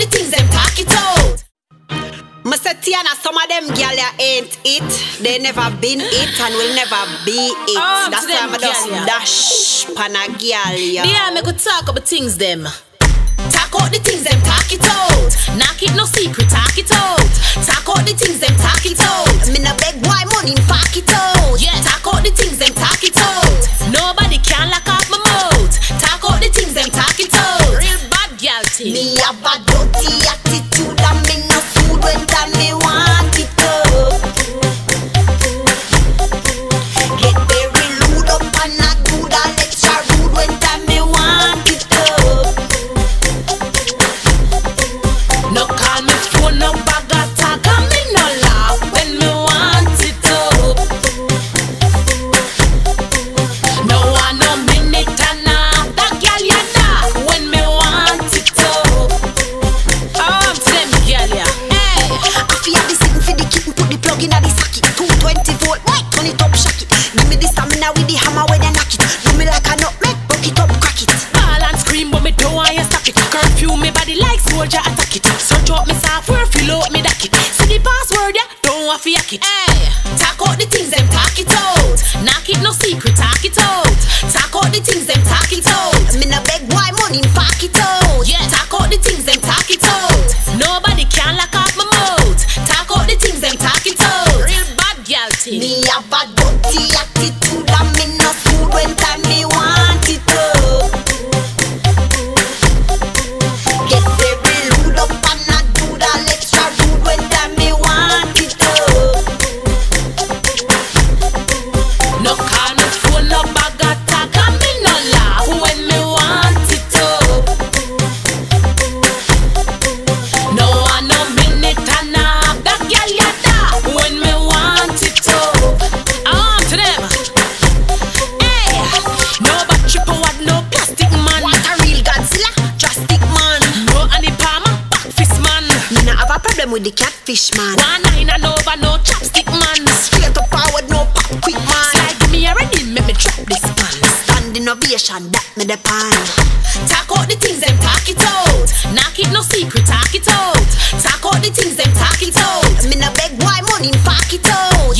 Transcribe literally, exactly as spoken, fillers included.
the things them talk it out. Me say Tiana, some of them gyal ya ain't it. They never been it and will never be it. Oh, that's why me just dash pan a gyal ya. Yeah, me could talk about things them. Talk out the things them talk it out. Not keep no secret, talk it out. Talk out the things them talk it out. Me no beg why money fuck it out. Yeah, talk out the things them talk it out. Nobody can lock off my mouth. Talk out the things them talk it out. Real bad girl thing. Me have a dirty attitude and me no food when time me want it up. Get very rude up and not do that extra rude when time me want it up. No call me phone, no bag attack, and me no laugh when me want it up. No one no minute and half, that girl ya knock when me want it up. Oh, them girl ya. Hey, I feel the sitting for the kitten, put the plug in the socket. two twenty volt, right, turn it up, shock it. Give me the stamina with the hammer when they knock it. Do me like a nutmeg, buck it up, crack it. Ball and scream, but me don't want you stop it. Curfew me body like soldier attack it. Search out me software, fill out me docket. See the password, yeah, don't want to yak it. Hey, talk out the things them talk it out. Not keep no secret, talk it out. Talk out the things them talk it out. Me no beg why money fuck it out. Yeah, talk out the things them talk it out. Nobody can lock off my mouth. Talk out the things them talk it out. Real bad girl thing. Me have a dirty attitude and me no food when time me want it up. Get very rude up and not do that extra rude when time me want it up. No call me phone, no bag attack, and me no laugh when me want it up. No one no minute and half, that girl ya da when me want it up. On to them. Hey, no back chip what no plastic man. What a real Godzilla, drastic man. No Annie Palmer, back fist man. Me no have a problem with the catfish man. One nine and over, no chopstick man. Straight up forward, no pop quick man. Slide give me a ready, make me drop this man. Standing ovation, that me the pan. Talk out the things them talk it out. Not keep no secret, talk it out. Talk out the things them talk it out. Me no beg why money fuck it out.